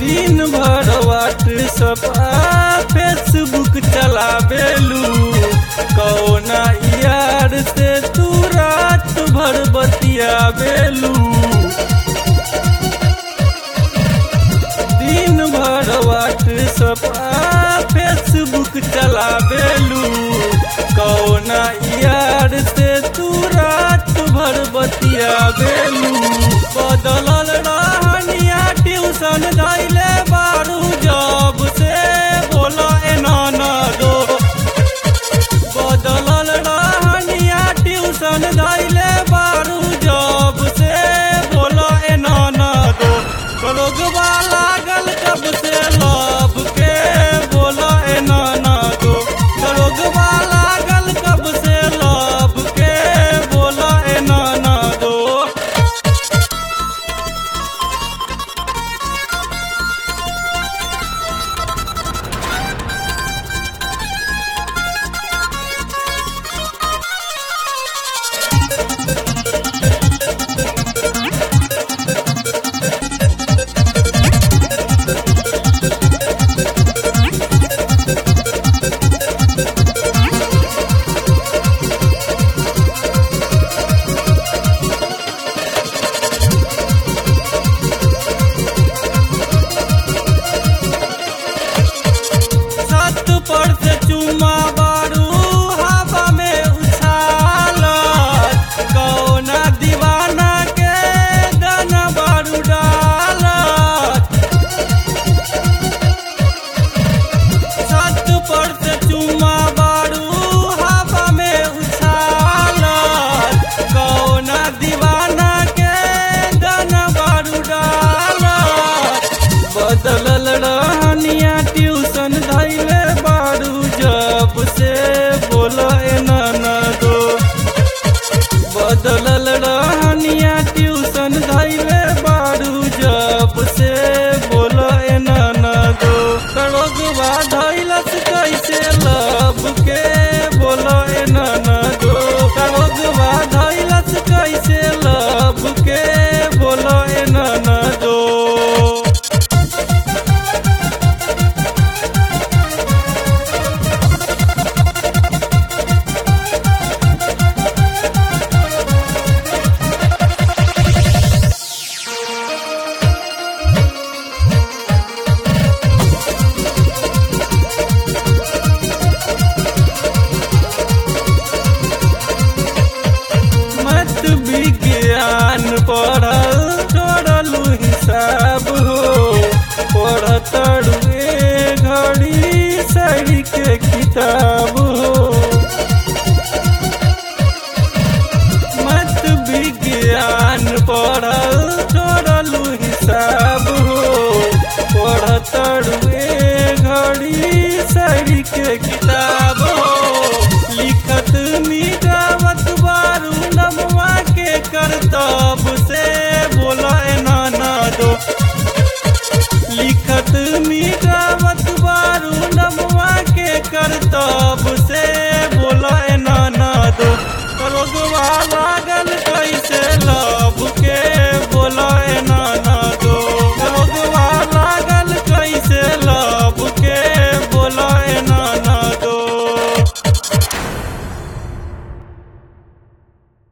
दिन भर WhatsApp Facebook चलावेलू, कौना यार से तू रात भर बतियावेलू। दिन भर व्हाट्सएप फेसबुक चलावेलू, कौना यार से तू रात भर बतियावेलू। बदलल रहनिया ट्यूशन धैले बारू जब से बोला एना ना दो। बदलल रहनिया ट्यूशन धैले बारू जब से बोला एना ना दो। रोगवा लागल कब से लब के बोला एना ना दो। रोगवा लागल कब से लब के बोला एना ना दो। छत पर से चुमा बारू हवा में उछालत, कौना दीवाना के गाना बारू डालत। छत पर से चुमा बारू हवा में उछालत, कौना दीवाना के गाना बारू डालत। बदलल रहनिया ट्यूशन धैले बारू जब से बोला एना ना दो। बदलल रहनिया ट्यूशन धैले बारू जब से बोला एना ना दो। रोगवा धैलस कैसे लब के बोला एना ना दो। रोगवा धैलस कैसे लब के बोला एना ना दो। मत विज्ञान पढ़ल छोड़लू हिसाब हो, पढ़तड़ू ए घड़ी सही के किताब हो। मत विज्ञान पढ़ल छोड़लू हिसाब हो, पढ़तड़ू ए घड़ी सही के किताब